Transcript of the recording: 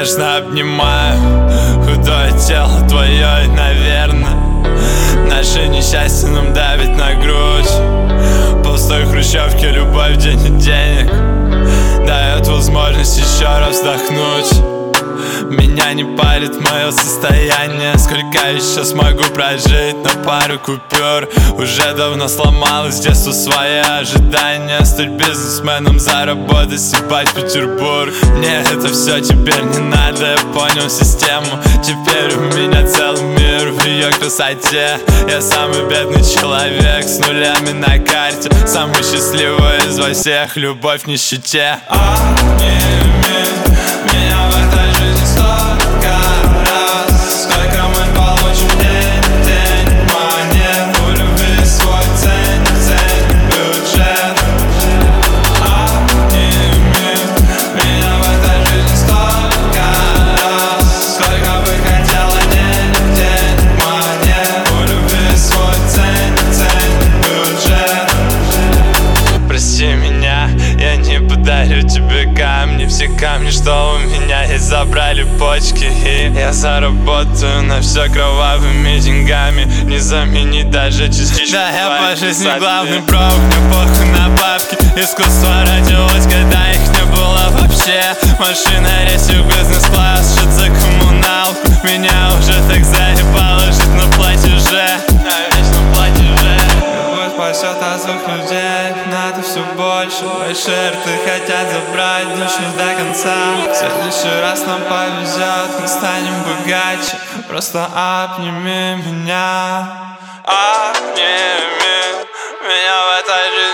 нежно обнимаю худое тело твое, и, наверное, наше несчастье нам давит на грудь. Пустой хрущевке любовь, день и денег дает возможность еще раз вздохнуть. Меня не парит мое состояние, сколько еще смогу прожить на пару купюр. Уже давно сломалось детство свои ожидания, стать бизнесменом, заработать, съебать Петербург. Мне это все теперь не надо, я понял систему. Теперь у меня целый мир в ее красоте. Я самый бедный человек с нулями на карте, самый счастливый из во всех, любовь в нищете. Меня в этой жизни столько раз, сколько мы получим день монет. У любви свой ценник бюджет. Обними меня в этой жизни столько раз, сколько бы хотела день монет. У любви свой ценник бюджет. Прости меня, я не подарю тебе камни. Все камни, что у меня есть, забрали почки. И я заработаю на все кровавыми деньгами, не заменить даже частичку. Да, я по жизни главный провод, мне похуй на бабки. Искусство родилось, когда их не было вообще. Машина, рейсик, бизнес-класс, шит за коммуналку. Меня уже так заебало жить на платеже. Спасет от злых людей, надо все больше. Большие рты хотят забрать душу до конца. В следующий раз нам повезет, мы станем богаче. Просто обними меня. Обними меня в этой жизни.